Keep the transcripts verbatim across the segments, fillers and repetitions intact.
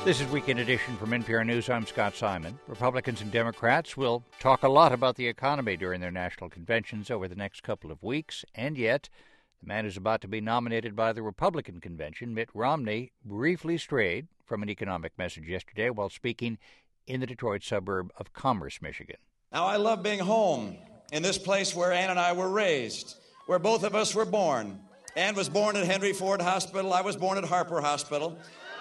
This is Weekend Edition from N P R News. I'm Scott Simon. Republicans and Democrats will talk a lot about the economy during their national conventions over the next couple of weeks, and yet the man who's about to be nominated by the Republican convention, Mitt Romney, briefly strayed from an economic message yesterday while speaking in the Detroit suburb of Commerce, Michigan. Now, I love being home in this place where Ann and I were raised, where both of us were born. Ann was born at Henry Ford Hospital. I was born at Harper Hospital.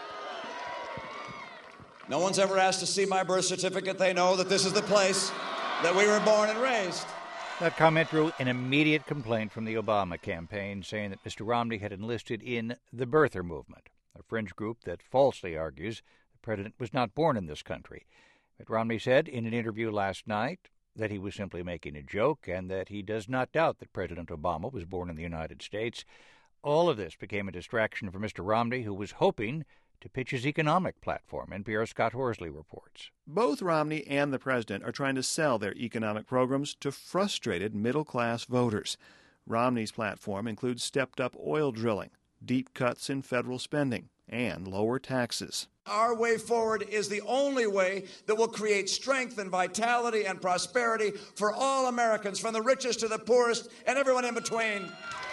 No one's ever asked to see my birth certificate. They know that this is the place that we were born and raised. That comment drew an immediate complaint from the Obama campaign, saying that Mister Romney had enlisted in the birther movement, a fringe group that falsely argues the president was not born in this country. Mitt Romney said in an interview last night that he was simply making a joke and that he does not doubt that President Obama was born in the United States. All of this became a distraction for Mister Romney, who was hoping to pitch his economic platform. N P R's Scott Horsley reports. Both Romney and the president are trying to sell their economic programs to frustrated middle-class voters. Romney's platform includes stepped-up oil drilling, deep cuts in federal spending, and lower taxes. Our way forward is the only way that will create strength and vitality and prosperity for all Americans, from the richest to the poorest and everyone in between.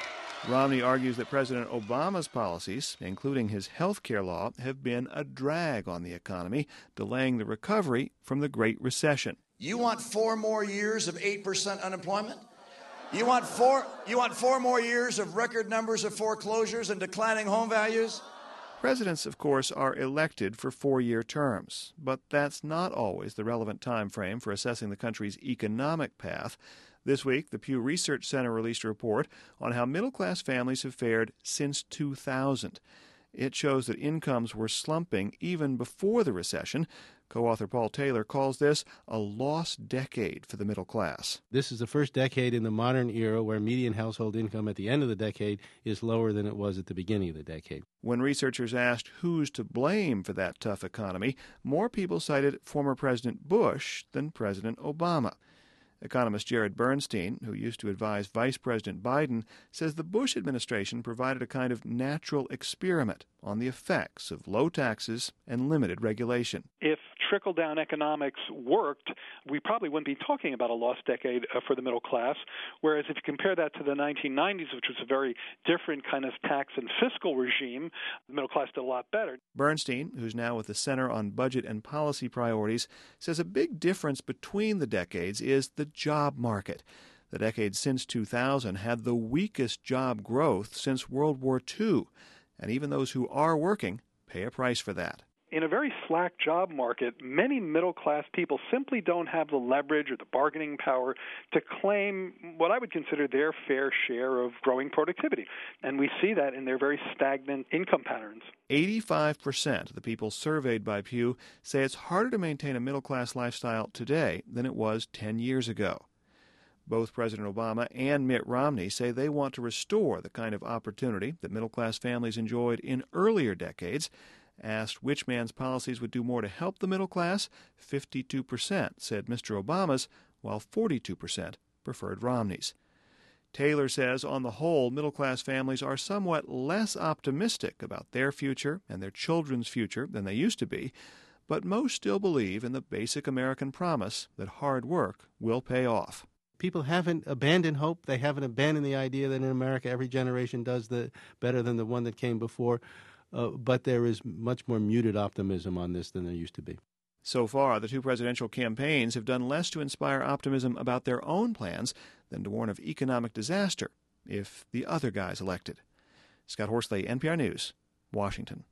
Romney argues that President Obama's policies, including his health care law, have been a drag on the economy, delaying the recovery from the Great Recession. You want four more years of eight percent unemployment? You want four, you want four more years of record numbers of foreclosures and declining home values? Presidents, of course, are elected for four-year terms, but that's not always the relevant time frame for assessing the country's economic path. This week, the Pew Research Center released a report on how middle-class families have fared since two thousand. It shows that incomes were slumping even before the recession. Co-author Paul Taylor calls this a lost decade for the middle class. This is the first decade in the modern era where median household income at the end of the decade is lower than it was at the beginning of the decade. When researchers asked who's to blame for that tough economy, more people cited former President Bush than President Obama. Economist Jared Bernstein, who used to advise Vice President Biden, says the Bush administration provided a kind of natural experiment on the effects of low taxes and limited regulation. If trickle-down economics worked, we probably wouldn't be talking about a lost decade uh, for the middle class, whereas if you compare that to the nineteen nineties, which was a very different kind of tax and fiscal regime, the middle class did a lot better. Bernstein, who's now with the Center on Budget and Policy Priorities, says a big difference between the decades is the job market. The decade since two thousand had the weakest job growth since World War Two, and even those who are working pay a price for that. In a very slack job market, many middle-class people simply don't have the leverage or the bargaining power to claim what I would consider their fair share of growing productivity. And we see that in their very stagnant income patterns. eighty-five percent of the people surveyed by Pew say it's harder to maintain a middle-class lifestyle today than it was ten years ago. Both President Obama and Mitt Romney say they want to restore the kind of opportunity that middle-class families enjoyed in earlier decades. Asked which man's policies would do more to help the middle class, fifty-two percent said Mister Obama's, while forty-two percent preferred Romney's. Taylor says, on the whole, middle-class families are somewhat less optimistic about their future and their children's future than they used to be, but most still believe in the basic American promise that hard work will pay off. People haven't abandoned hope. They haven't abandoned the idea that in America every generation does the better than the one that came before. Uh, but there is much more muted optimism on this than there used to be. So far, the two presidential campaigns have done less to inspire optimism about their own plans than to warn of economic disaster if the other guy's elected. Scott Horsley, N P R News, Washington.